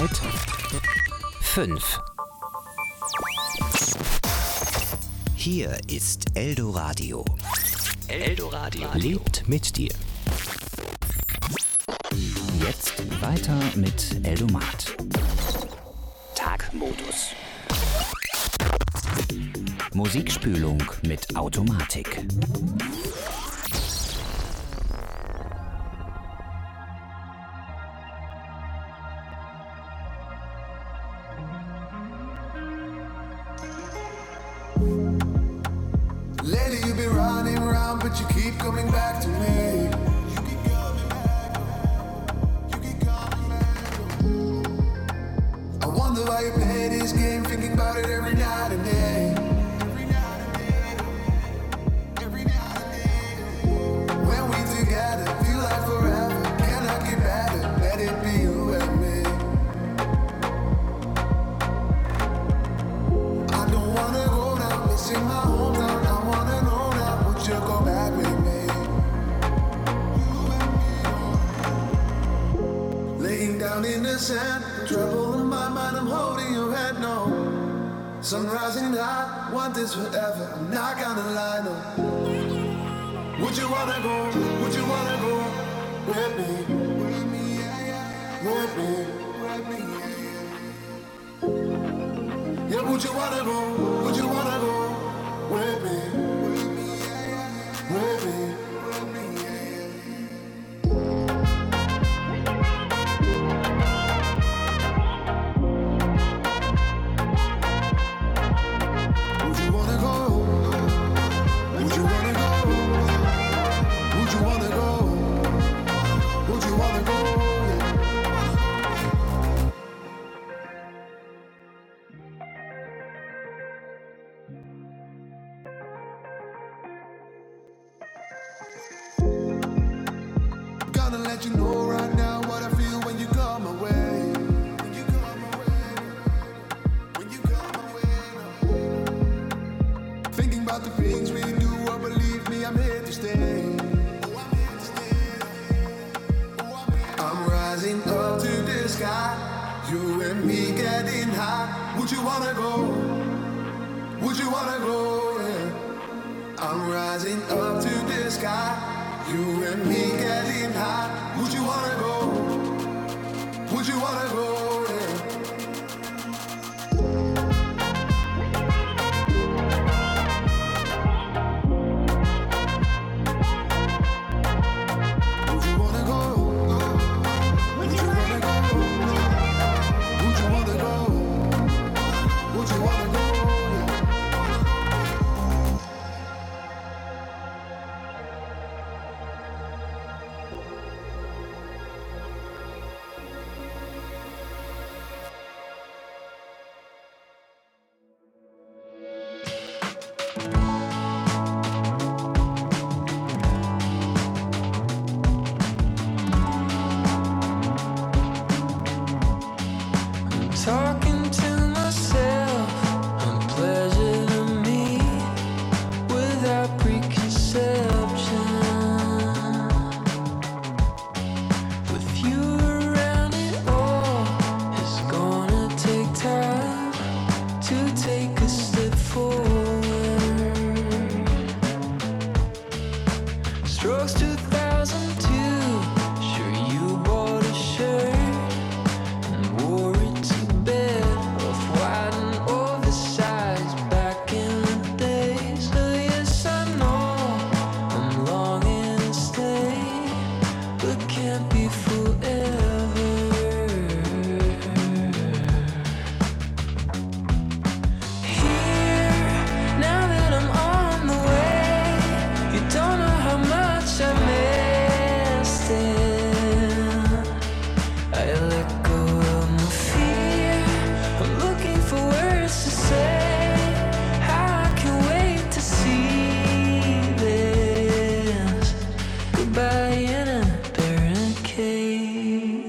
Zeit 5. Hier ist Eldoradio. Eldoradio lebt mit dir. Jetzt weiter mit Eldomat. Tagmodus. Musikspülung mit Automatik. Lately you've been running around, but you keep coming back to me. I wonder why you play this game, thinking about it every night and day. When we together, feel like forever, cannot get better, let it be you and me. I don't wanna go now, missing my hometown. I wanna know now, would you go back with me? Laying down in the sand, trouble in my mind, I'm holding your hand, no. Sun rising high, want this forever, I'm not gonna lie, no. Would you wanna go, would you wanna go with me? With me, with me, with me. Yeah, would you wanna go, would you wanna go with me? With me, with me, with me. Would you wanna go? Would you wanna go? Would you wanna go? Would you wanna go? Gonna let you know right now what I feel when you come away. When you come away. When you come away. Thinking about the things we do, oh believe me, I'm here to stay. I'm rising up to the sky, you and me getting high. Would you wanna go? Would you wanna go? Yeah. I'm rising up to the sky, you and me getting high. Would you wanna go? Would you wanna go? Yeah. Would you wanna go? Would you wanna go? Would you wanna go? Would you wanna go? Talking to myself, unpleasure to me, without preconception. With you around, it all is gonna take time to take a step forward. Strokes 2002, sure you bought a shirt and wore it to bed, off-white and oversized back in the days. So yes, I know I'm longing to stay, but can't be forever. Here, now that I'm on the way, you don't know how much I missed it. I let go of my fear, I'm looking for words to say, how I can wait to see this goodbye in a barricade.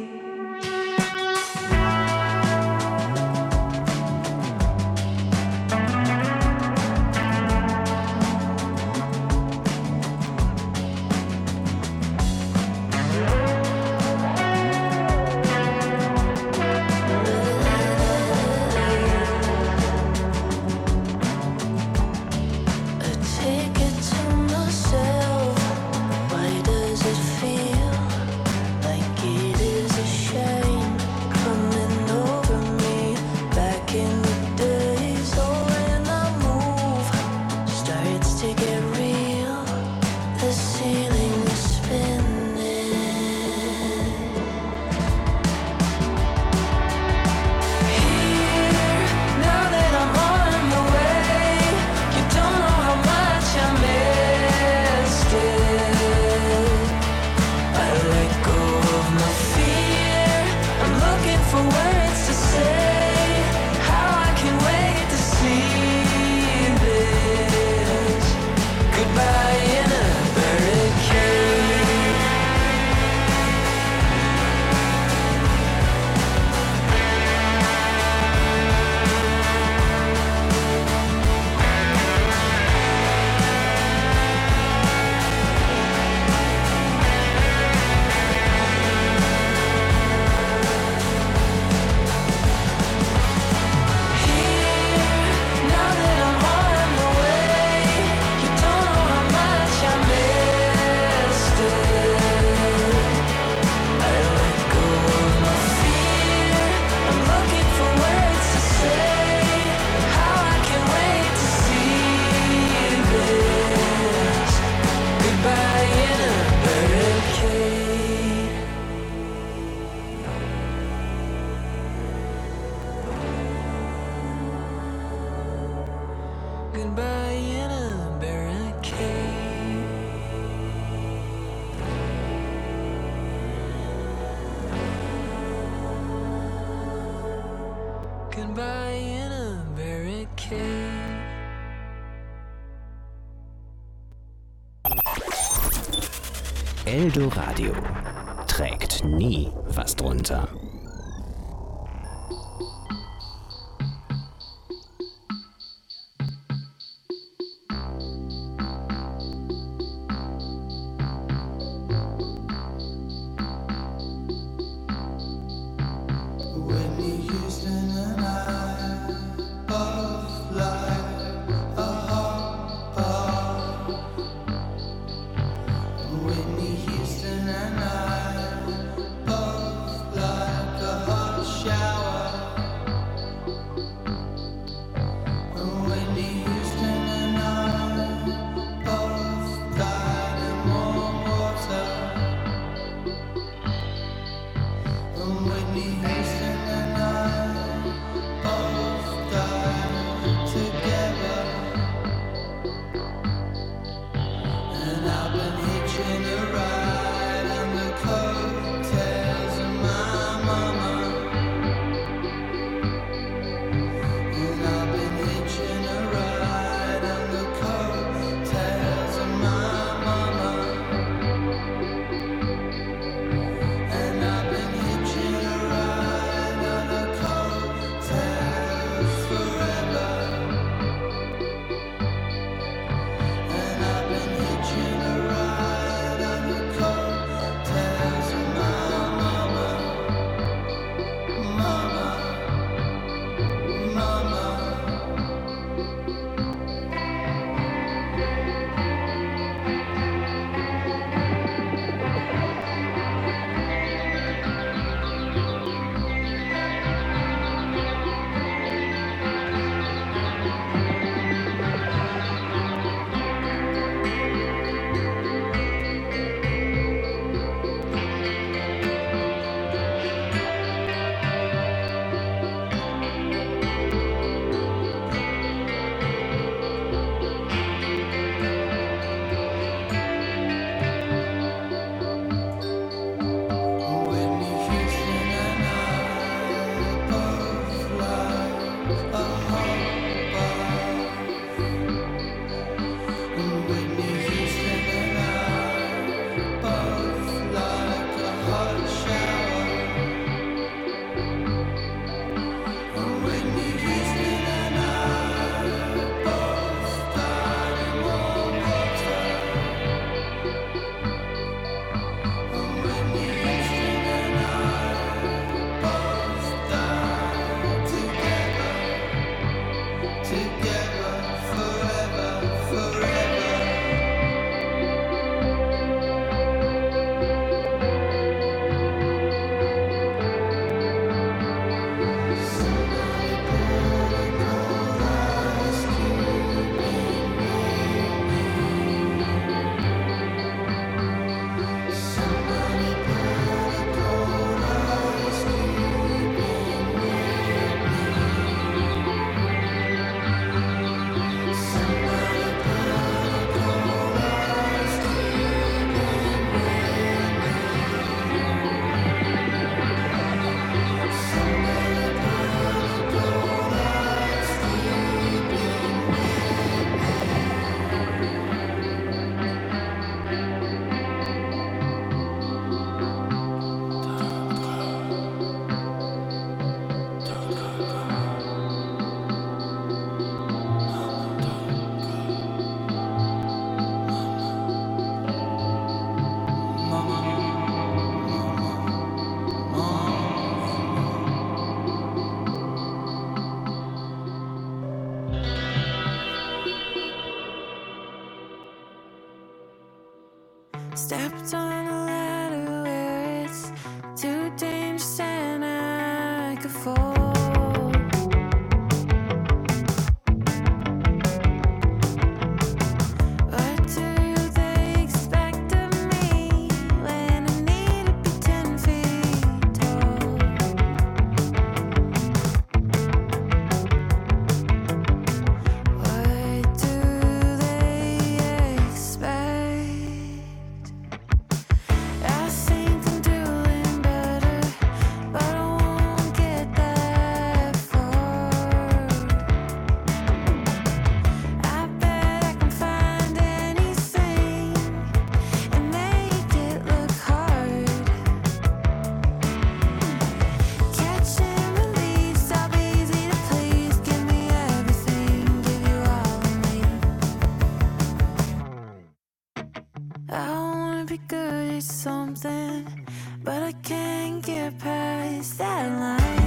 sneaking by in a barricade. Eldoradio trägt nie was drunter. Stepped on a ladder where it's too dangerous and I could fall. What do they expect of me when I need to be 10 feet tall? What do they expect? I think I'm doing better. say something, but I can't get past that line.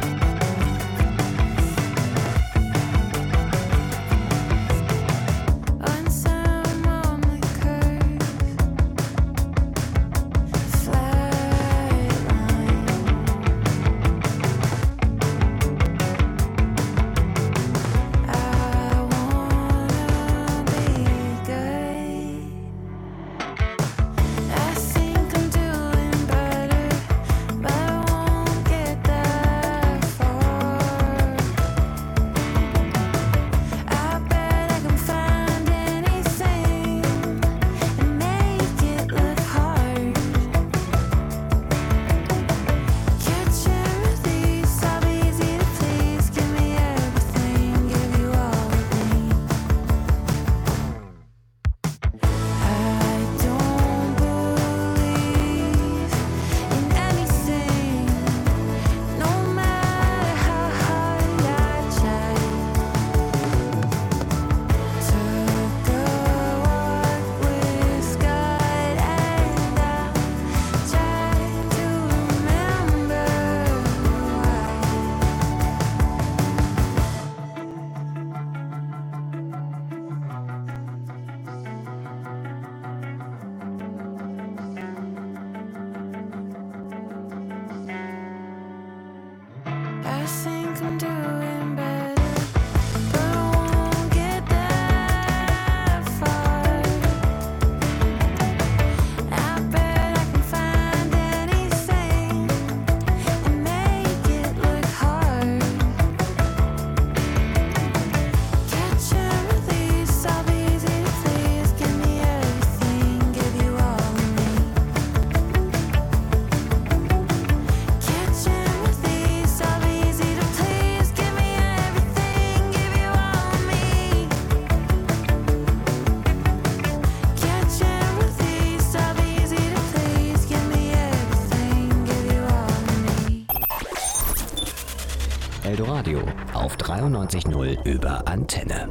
Eldoradio auf 93.0 über Antenne.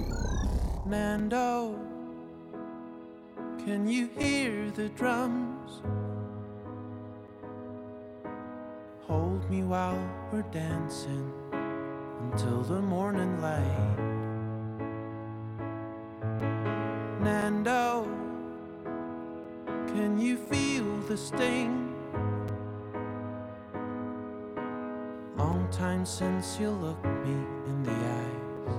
Nando, can you hear the drums? Hold me while we're dancing until the morning light. Nando, can you feel the sting? Long time since you looked me in the eyes.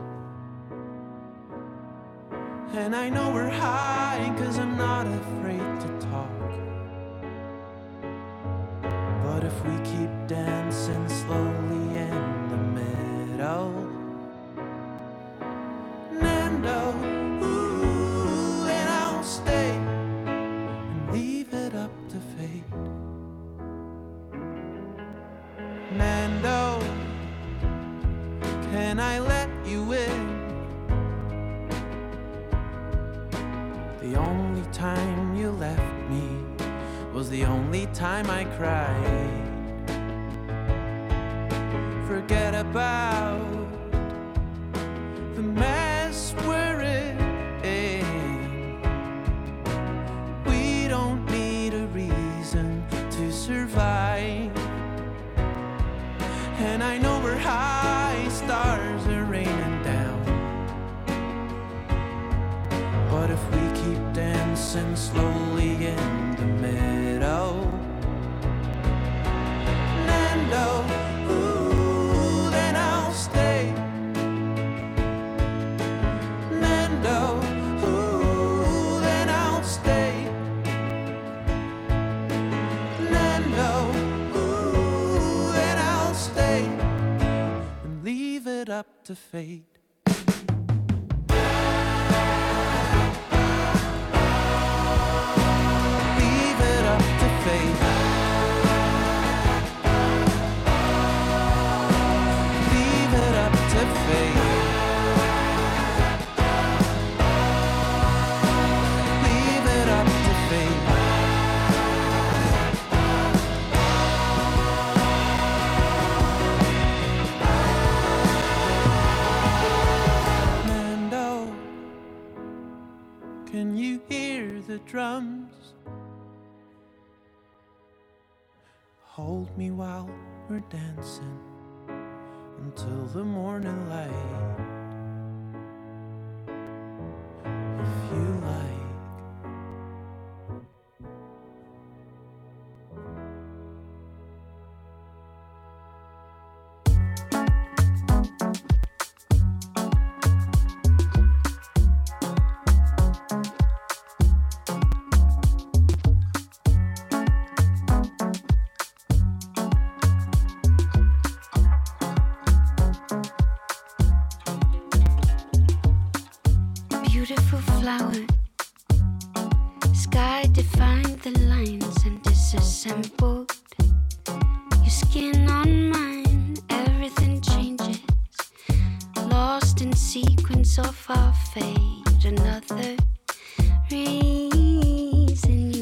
And I know we're high, 'cause I'm not afraid to talk. But if we keep dancing slowly in the middle, Nando, ooh, then I'll stay and leave it up to fate. Nando, can I let you in? The only time you left me was the only time I cried. Forget about the mess we're in. We don't need a reason to survive. And I know we're high, stars are raining down. But if we keep dancing slowly in the middle, Nando, ooh, then I'll stay. Nando, ooh, then I'll stay. Nando, ooh, then I'll stay and leave it up to fate. Nando, can you hear the drums? hold me while we're dancing until the morning light. If you like. Beautiful flower, sky defined the lines and disassembled. Your skin on mine, everything changes. Lost in sequence of our fate, another reason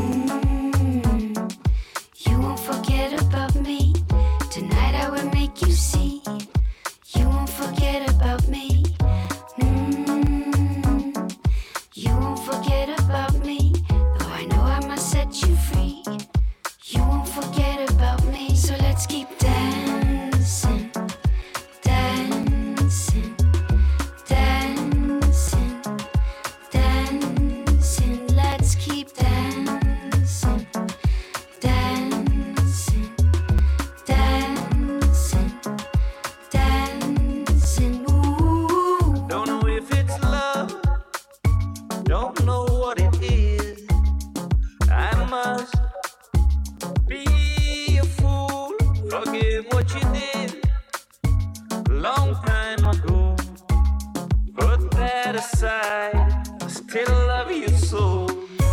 you won't forget about me. Tonight I will make you see. You won't forget about me. You won't forget about me, though I know I must set you free. You won't forget about me, so let's keep dancing, dancing, dancing, dancing. Let's keep dancing, dancing, dancing, dancing. Ooh. Don't know if it's love, don't know what it is. I must be a fool, forget what you did long time ago. Put that aside, I still love you so.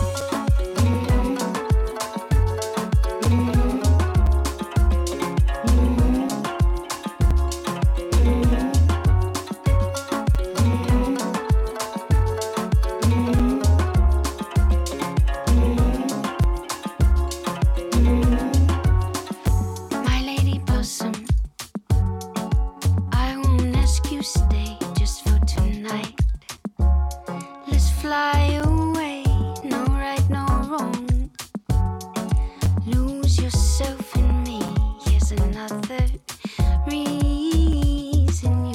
My lady blossom, I won't ask you stay just for tonight. Let's fly away, no right, no wrong. Lose yourself in me, here's another reason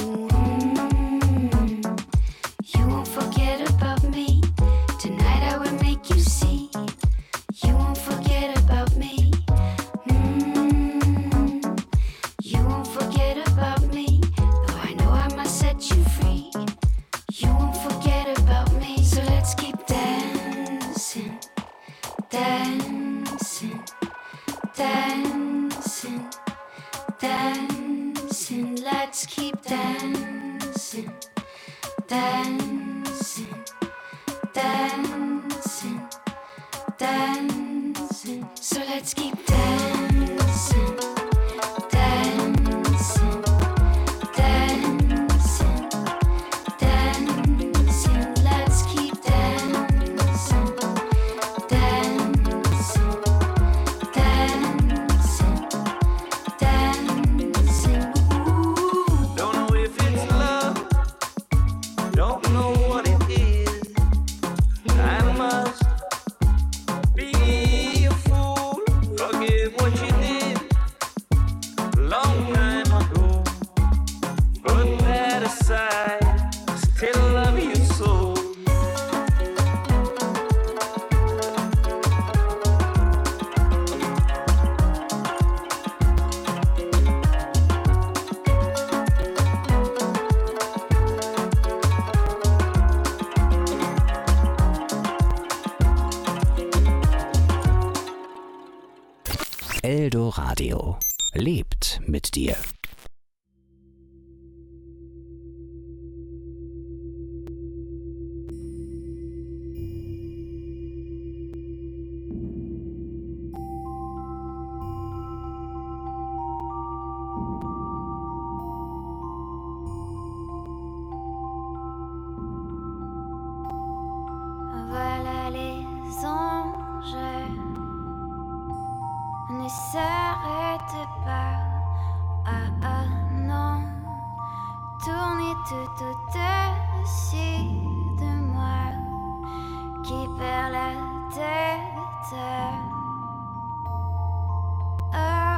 you won't forget about me. Tonight I will make you see. You won't forget about me. You won't forget about me, though I know I must set you free. You won't forget about me, so let's keep dancing, dancing, dancing, dancing. Let's keep dancing, dancing, dancing, dancing. So let's keep dancing, dancing, dancing, dancing. Let's keep dancing, dancing, dancing, dancing. Ooh. Don't know if it's love, don't know what it is. I must be a fool, forget what you did long time ago. Put that aside, I still love you so. Eldo Radio lebt mit dir. Voilà les anges. Ne s'arrête pas. Ah ah non. Tournez tout au-dessus de moi. Qui perd la tête. Ah.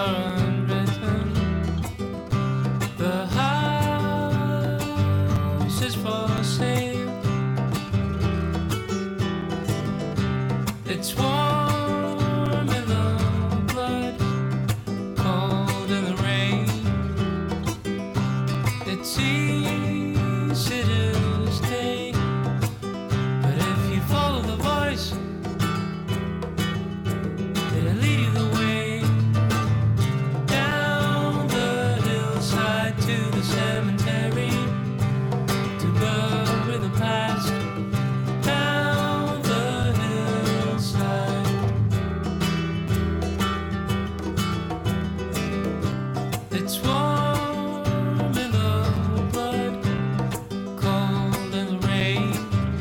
are unwritten. The house is for sale. It's warm in the blood, cold in the rain. It's easy to stay, but if you follow the voice, it'll lead you the way down the hillside to the cemetery to bury the past. Down the hillside, it's warm in the blood, cold in the rain.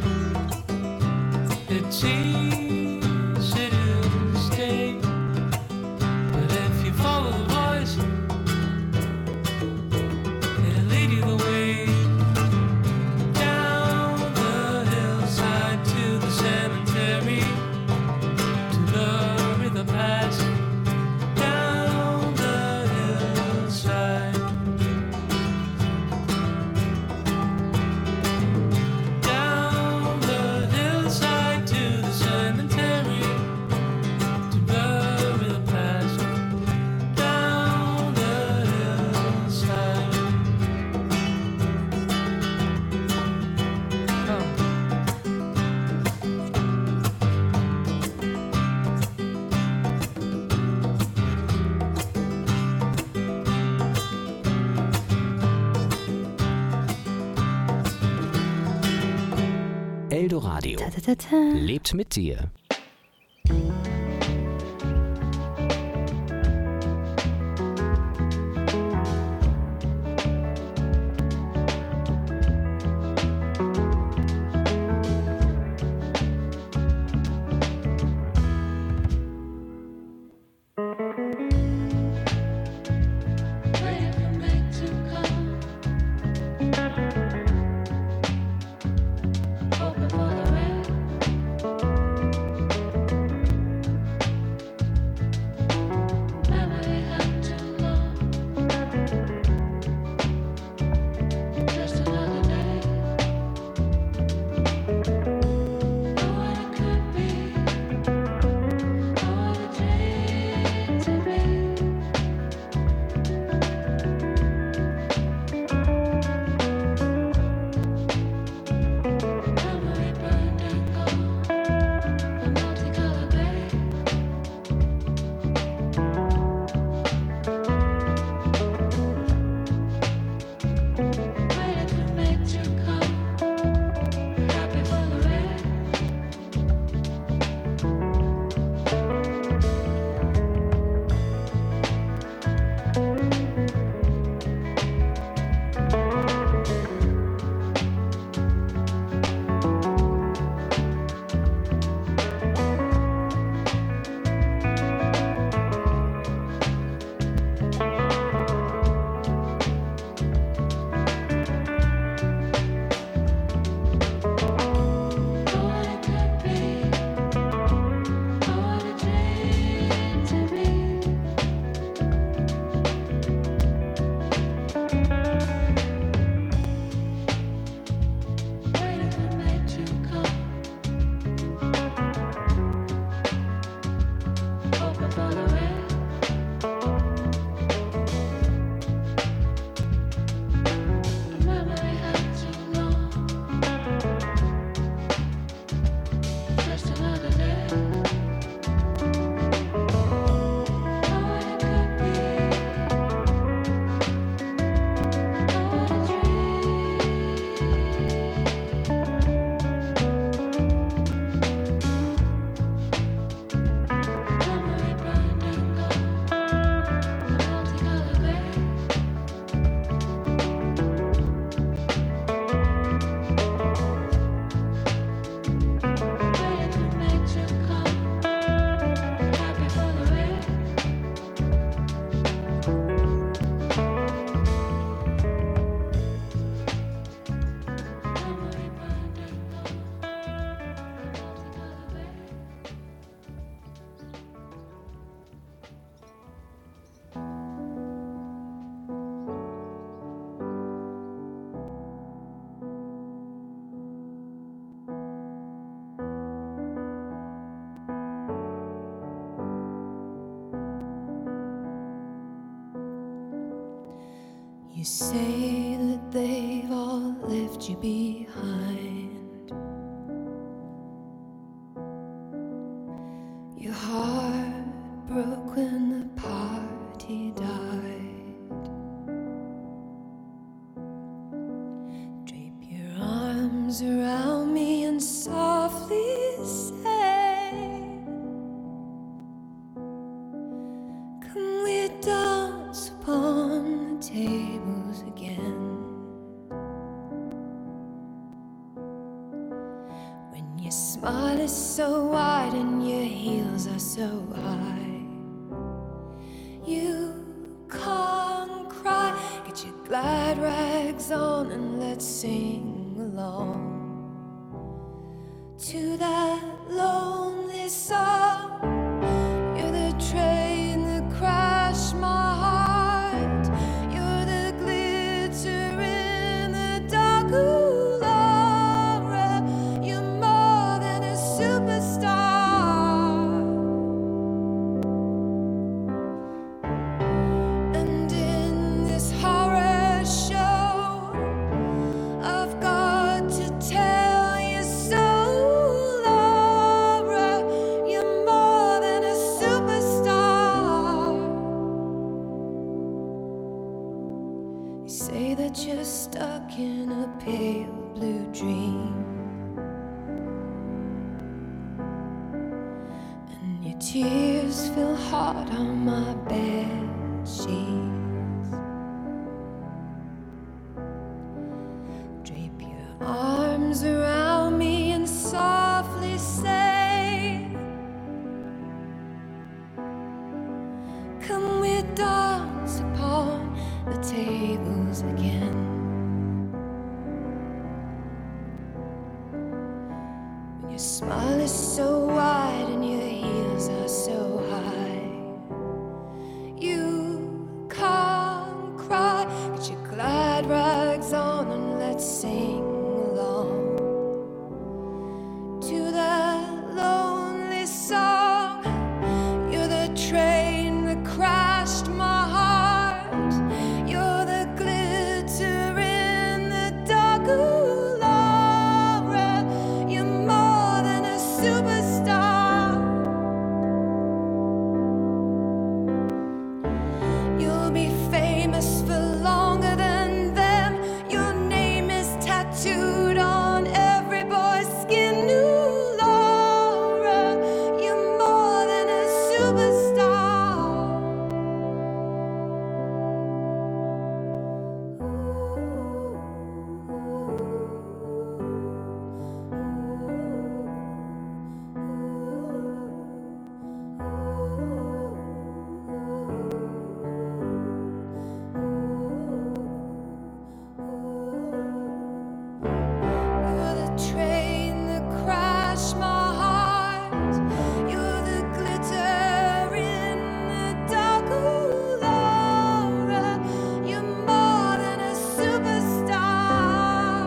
It's easy to stay, but if you follow the voice, it'll lead you the way down the hillside to the cemetery to bury the past. Down the hillside, down the hillside to the cemetery to bury the past. Down the hillside. Eldoradio lebt mit dir. Wait for me to come. Hoping for the rain. You say that they've all left you behind. Your heart broke when the party died. Drape your arms around me and softly say, come we dance upon the tables again. When your smile is so wide and your heels are so high, you can't cry. Get your glad rags on and let's sing along to that lonely song. You're the train that crashed my heart. You're the glitter in the dark. Ooh, Laura, you're more than a superstar. And in this horror show, I've got to tell you so. Laura, you're more than a superstar. You say that you're stuck in a pale blue dream, and your tears feel hard on my bed sheets. Drape your arms around me and softly say, come we dance upon the tables again. When your smile is so wide and your heels are so high, you can't cry. Get your glad rags on and let's sing along to that lonely song. You're the train that crashed my heart. You're the glitter in the dark. Ooh, Laura, you're more than a superstar. You'll be famous for longer than them. Your name is tattooed on every boy's skin. Ooh, Laura, you're more than a superstar. You're the train that crashed my heart. You're the glitter in the dark. Ooh, Laura, you're more than a superstar.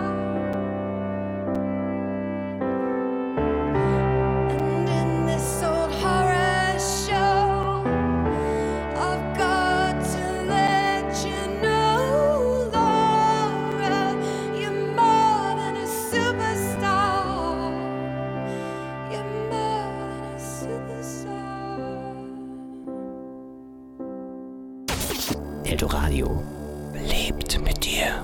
And in this old horror show, I've got to let you know, Laura, you're more than a superstar. You're more than a superstar. Eldoradio lebt mit dir.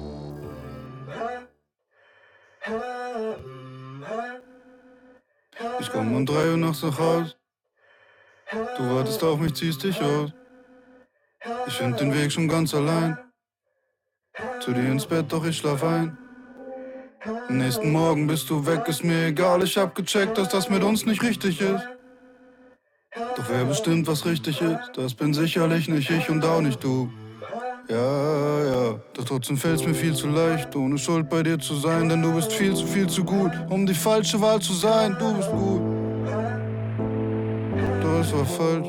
Ich komm um 3 Uhr nachts nach Haus. Du wartest auf mich, ziehst dich aus. Ich find den Weg schon ganz allein zu dir ins Bett, doch ich schlaf ein. Am nächsten Morgen bist du weg, ist mir egal. Ich hab gecheckt, dass das mit uns nicht richtig ist. Doch wer bestimmt, was richtig ist, das bin sicherlich nicht ich und auch nicht du. Ja, ja, doch trotzdem fällt's mir viel zu leicht, ohne Schuld bei dir zu sein, denn du bist viel zu gut, um die falsche Wahl zu sein. Du bist gut, doch es war falsch.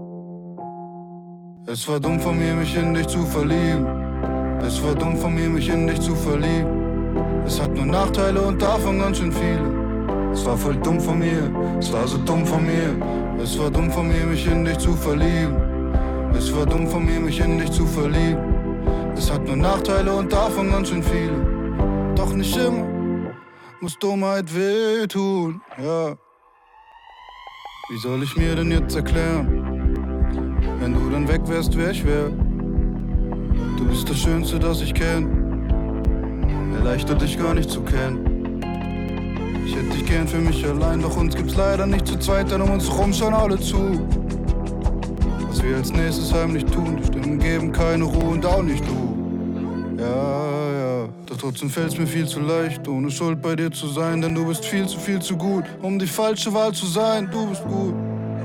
Es war dumm von mir, mich in dich zu verlieben. Es war dumm von mir, mich in dich zu verlieben. Es hat nur Nachteile und davon ganz schön viele. Es war voll dumm von mir, es war so dumm von mir. Es war dumm von mir, mich in dich zu verlieben. Es war dumm von mir, mich in dich zu verlieben. Es hat nur Nachteile und davon ganz schön viele. Doch nicht immer muss Dummheit wehtun, ja. Wie soll ich mir denn jetzt erklären, wenn du dann weg wärst, wer ich wär? Du bist das Schönste, das ich kenn. Erleichtert dich gar nicht zu kennen. Ich hätte dich gern für mich allein, doch uns gibt's leider nicht zu zweit, denn um uns rum schauen alle zu. Was wir als nächstes heimlich tun, die Stimmen geben keine Ruhe und auch nicht du. Ja, doch trotzdem fällt's mir viel zu leicht, ohne Schuld bei dir zu sein, denn du bist viel zu gut, um die falsche Wahl zu sein. Du bist gut,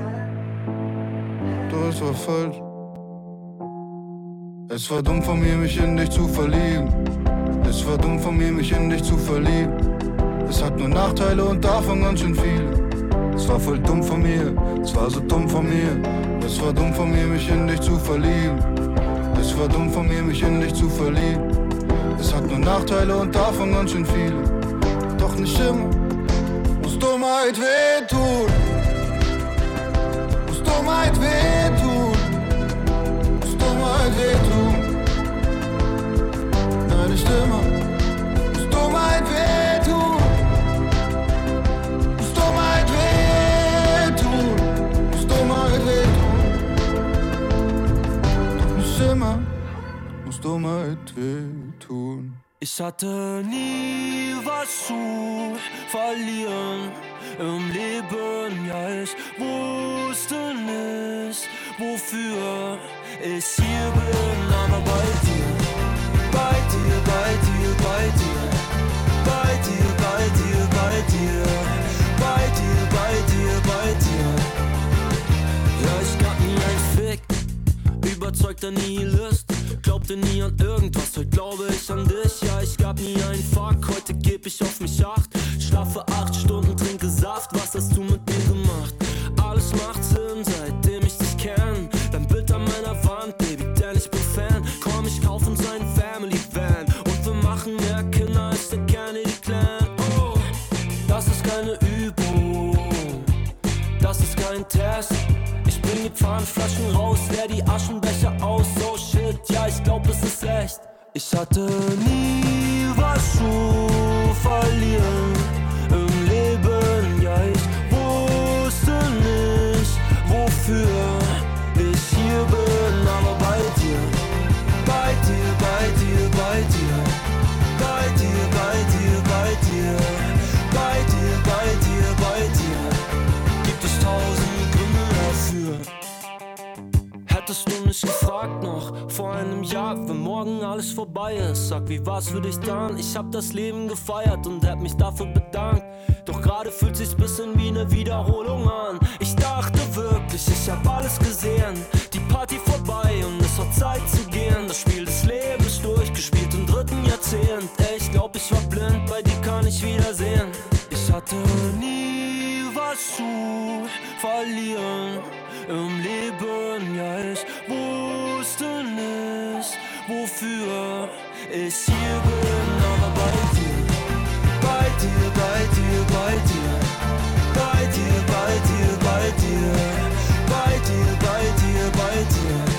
doch es war falsch. Es war dumm von mir, mich in dich zu verlieben. Es war dumm von mir, mich in dich zu verlieben. Es hat nur Nachteile und davon ganz schön viele. Es war voll dumm von mir, es war so dumm von mir. Es war dumm von mir, mich in dich zu verlieben. Es war dumm von mir, mich in dich zu verlieben. Es hat nur Nachteile und davon ganz schön viele. Doch nicht immer muss Dummheit wehtun. Muss Dummheit wehtun. Muss Dummheit wehtun. Nein, nicht immer muss Dummheit wehtun. Muss Dummheit wehtun. Muss Dummheit wehtun. Doch nicht immer muss Dummheit wehtun. Ich hatte nie was zu verlieren im Leben, ja, ich wusste nicht, wofür ich hier bin, aber bei dir, bei dir, bei dir, bei dir, bei dir, bei dir, bei dir, bei dir, bei dir, bei dir. Ja, ich gab nie einen Fick, überzeugter Nihilist, glaubte nie an irgendwas, heute glaube ich an dich. Ja, ich gab nie einen Fuck, heute geb ich auf mich Acht. Schlafe 8 Stunden, trinke Saft, was hast du mit mir gemacht? Alles macht Sinn, seitdem ich dich kenn. Dein Bild an meiner Wand, Baby, denn ich bin Fan. Komm, ich kauf uns einen Family Van und wir machen mehr Kinder als der Kennedy Clan. Oh, das ist keine Übung, das ist kein Test. Ich bring die Pfandflaschen raus, leer die Aschenbecher aus. Oh shit, ja, ich glaub, es ist echt. Ich hatte nie was zu verlieren im Leben, ja, ich wusste nicht, wofür ich hier bin, aber bei dir, bei dir, bei dir, bei dir, bei dir, bei dir, bei dir, bei dir, bei dir, bei dir, gibt es 1000 Gründe dafür. Hättest du mich gefragt noch vor einem Jahr, wenn morgen alles vorbei ist, sag, wie war's für dich dann? Ich hab das Leben gefeiert und hätt mich dafür bedankt. Doch gerade fühlt sich's bisschen wie eine Wiederholung an. Ich dachte wirklich, ich hab alles gesehen, die Party vorbei und es war Zeit zu gehen. Das Spiel des Lebens durchgespielt im 3. Jahrzehnt. Ey, ich glaub, ich war blind, bei dir kann ich wiedersehen. Ich hatte nie was zu verlieren im Leben, ja, ich wusste nicht, wofür ich hier bin, aber bei dir, bei dir, bei dir, bei dir, bei dir, bei dir, bei dir, bei dir, bei dir, bei dir.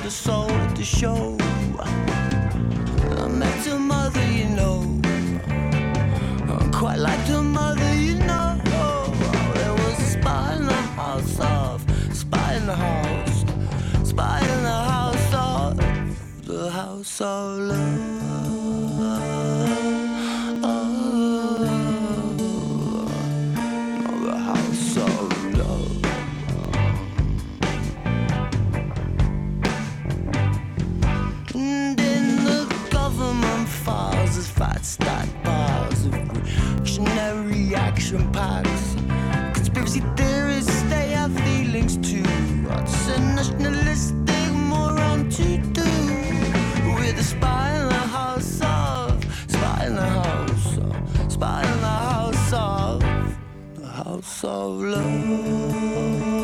the soul of the show. I met her mother, you know, quite like her mother, you know. There was a spy in the house of, spy in the house, spy in the house of, the house of love. The house of love. And in the government files, there's fat stack piles of reactionary action packs. Conspiracy theorists, they have feelings too. What's a nationalistic moron to do with a spy in the house of, spy in the house of, spy in the house of, the house of love.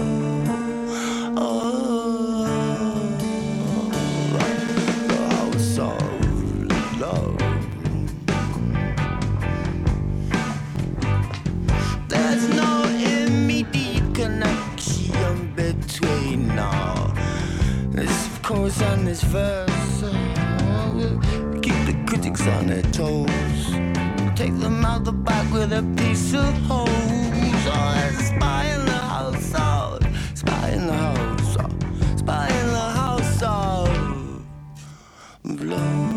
There's no immediate connection between now this, of course, and this verse. Keep the critics on their toes. Take them out the back with a piece of hose. Oh, there's a spy in the house of, spy in the house of, spy in the house of love.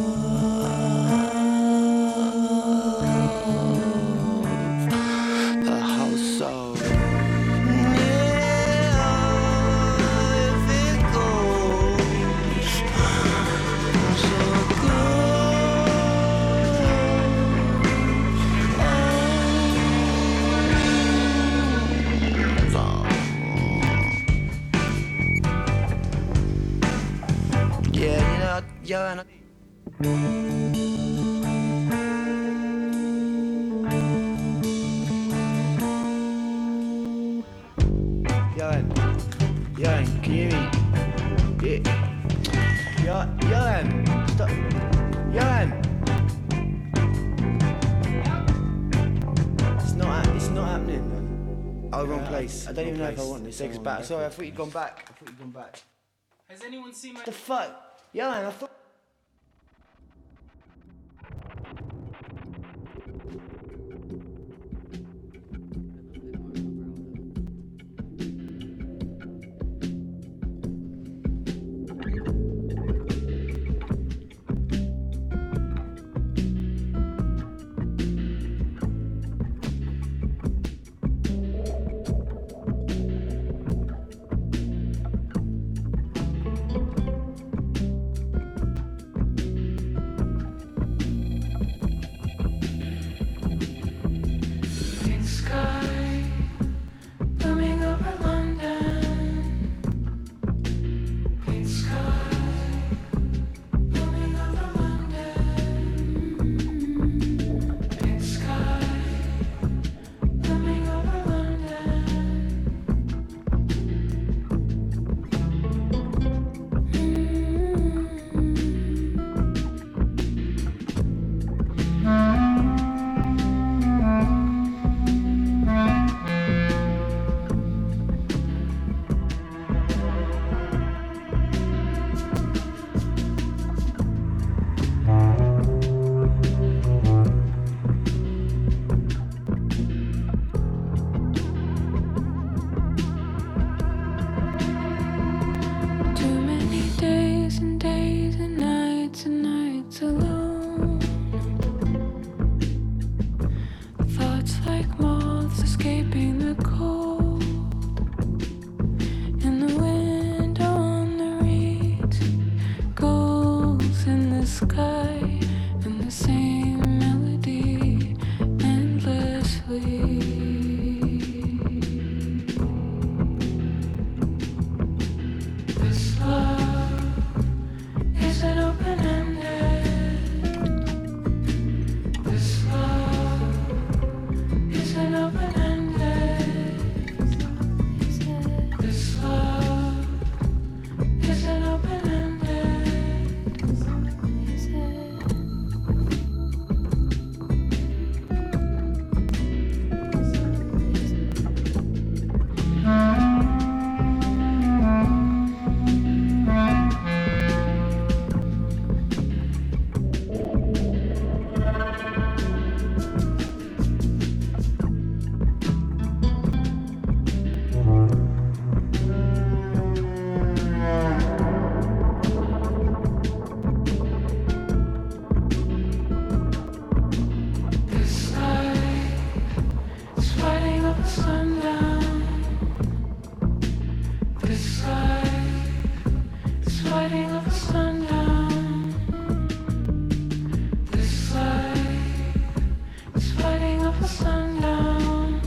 Johan. Johan, can you hear me? Yeah. Johan, stop. Johan. It's not happening. Oh, wrong place. I don't even know if I want this. Take us back. Sorry, I thought you'd gone back. Has anyone seen my... What the fuck? Johan, I thought... This light is fighting up a sundown. This light is fighting up a sundown.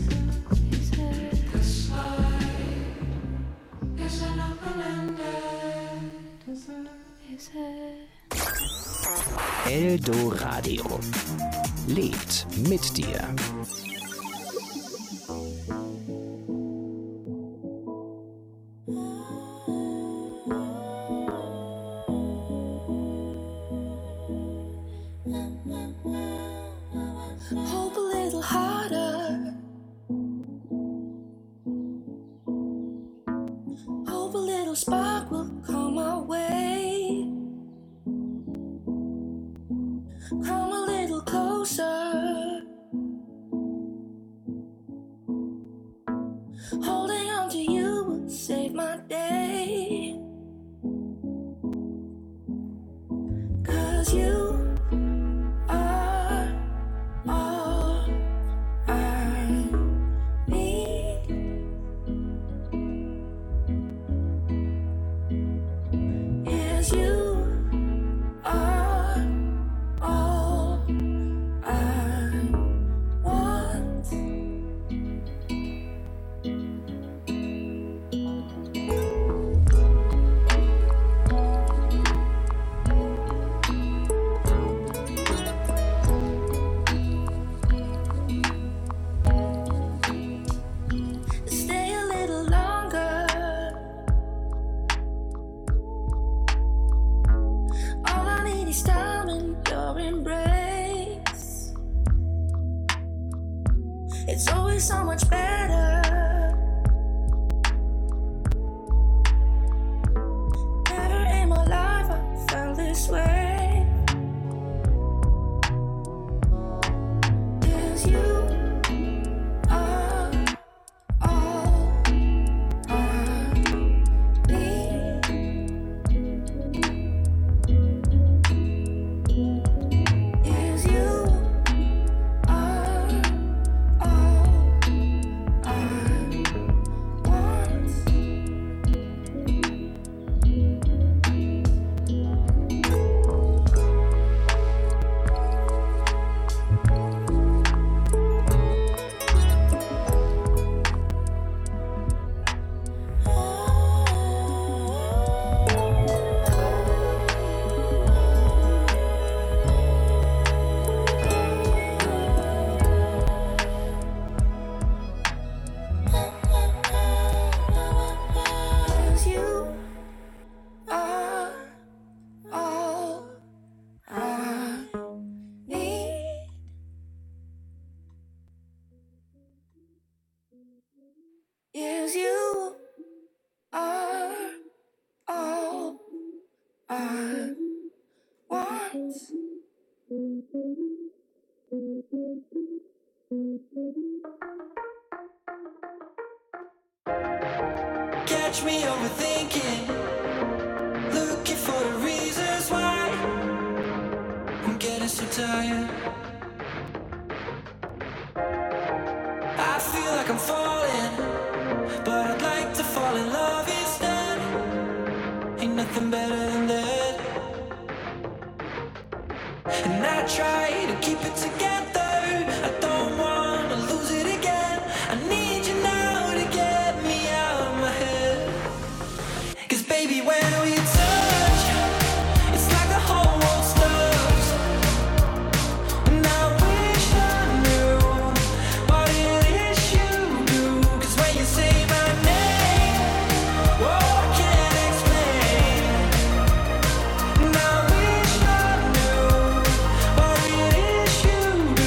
This light isn't open-ended. Is it? Eldo Radio lebt mit dir. Hope a little harder. Hope a little spark will come our way. Come a little closer. Holding on to you will save my day. 'Cause you are all I need. Yes, you are all I want. Stay a little longer. All I need is time in your embrace. It's always so much better. Never in my life I felt this way. 'Cause you are all I need. Yes, you are all I want. Cause you are all I need. Yes, you are all I want. Catch me overthinking, looking for the reasons why I'm getting so tired. I feel like I'm falling, but I'd like to fall in love instead. Ain't nothing better than that. And I try to keep it together. I don't wanna lose it again. I need you now to get me out of my head. 'Cause baby, when we touch, it's like the whole world stops. And I wish I knew what it is you do. 'Cause when you say my name, oh, I can't explain. And I wish I knew what it is you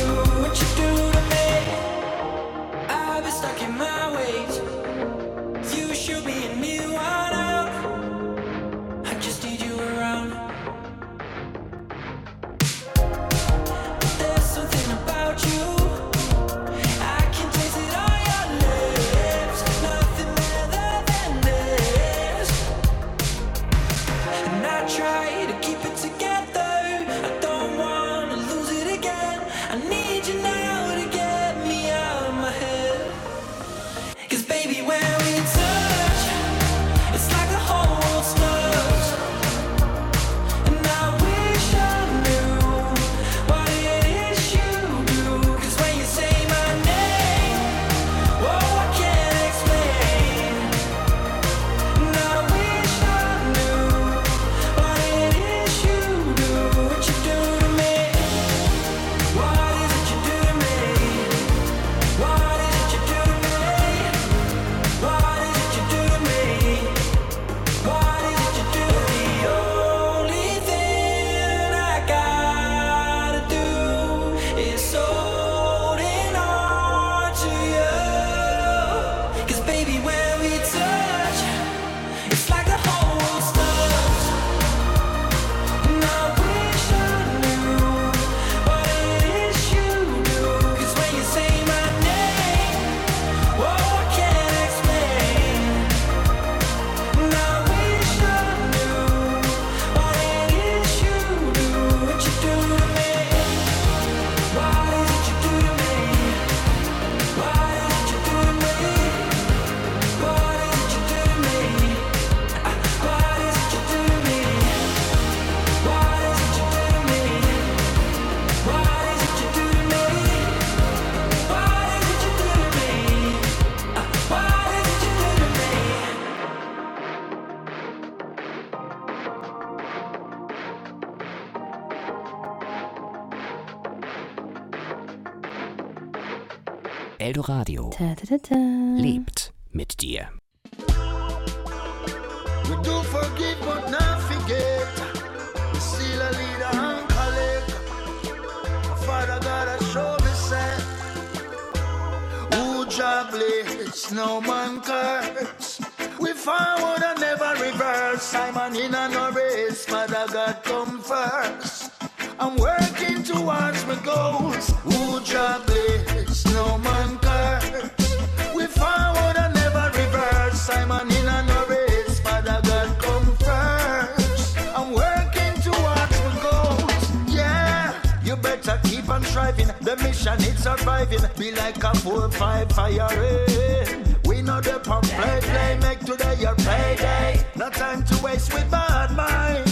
Eldoradio lebt mit dir. We do forgive but not forget. We still a leader and collect. My father God has shown me say, who job bless, no man curse. We forward and never reverse. Simon in a no race, Father God come first. I'm working towards my goals. Who job bless, no man curse. We forward and never reverse. Simon in a no race, Father God come first. I'm working towards my goals. Yeah, you better keep on striving. The mission is surviving. Be like a 4-5 fire. We know the pump play. Make today your payday. No time to waste with bad mind.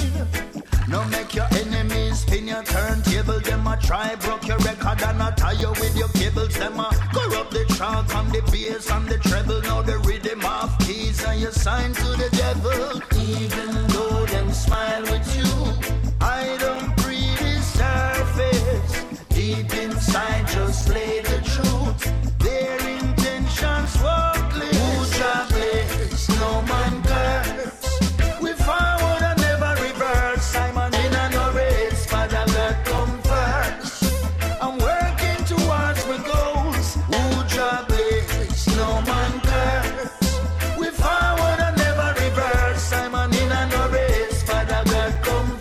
No make your enemies spin your turntable. Them a try broke your record and a tie you with your cables. Them a corrupt the track and the bass and the treble. Now the rhythm of keys and you sign to the devil. Even though them smile with you, I don't breathe the surface. Deep inside just lay the truth. Their intentions worthless. Who shall bless, no man curse. We forward and never reverse. Simon in a no race, Father God come first. I'm working towards my goals. Who shall bless, no man curse. We forward and never reverse. Simon in a no race, Father God come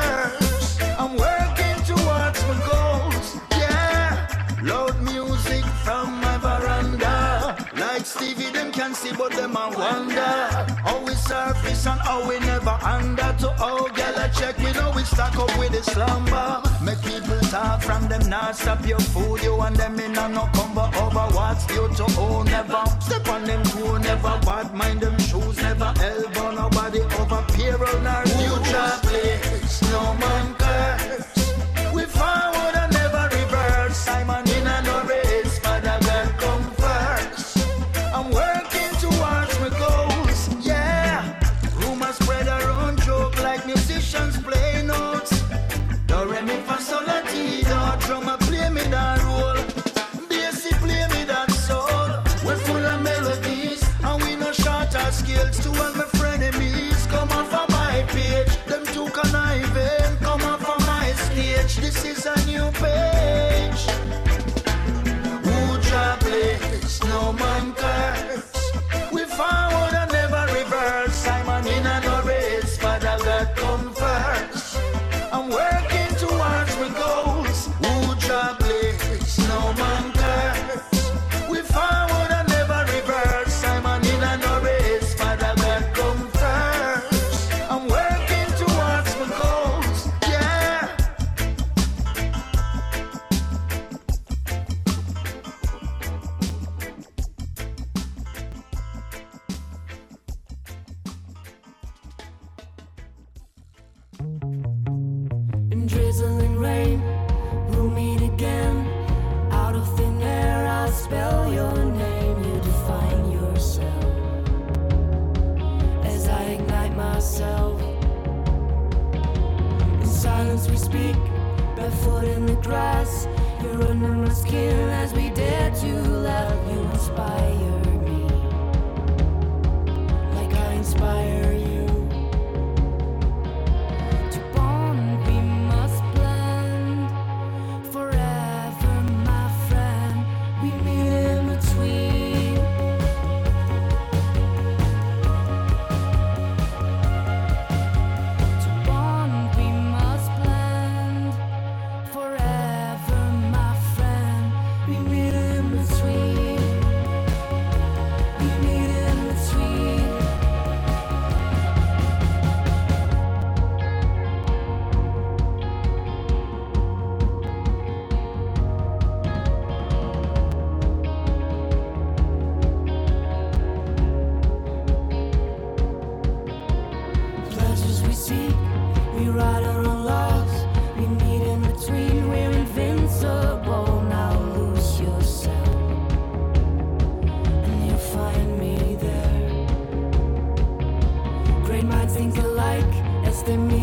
first. I'm working towards my goals. Yeah, loud music from my veranda. Like Stevie, them can see, but them a wonder how we surface and how we never under. To how girl a check, we know we stack up with the slumber. Make people talk from them, not stop your food. You and them in and no combo over what's due to own. Never step on them cool, never bad mind them shoes. Never elbow nobody over payroll nor future place. No man curse. We forward and never reverse. Simon in a no race, Father God come first. I'm working towards my goals, yeah. Rumors spread around, joke like musicians play notes. Do re mi fa sol la ti do, drummer play me that role. Bassy play me that soul. We're full of melodies, and we no short our skills. To all my frenemies, come off of my page. Them too conniving, come off of my stage. This is a new page. Who job bless, no man curse. We forward and never reverse. Simon in a no race, Father God come first. I'm working towards my goals. Who job bless, no man curse. We forward and never reverse. Simon in a no race, Father God come first. I'm working towards my goals, yeah. In drizzling rain, we'll meet again. Out of thin air, I'll spell your name. You define yourself as I ignite myself. In silence we speak, barefoot in the grass. You're under my skin as we dare to laugh. You inspire me like I inspire you. To bond we must blend forever, my friend. We meet in between. To bond we must blend forever, my friend. We meet in between. We meet in between. Pleasures we seek, we ride our own loves. We meet in between, we're invincible. Now lose yourself, and you'll find me there. Great minds think alike as they meet.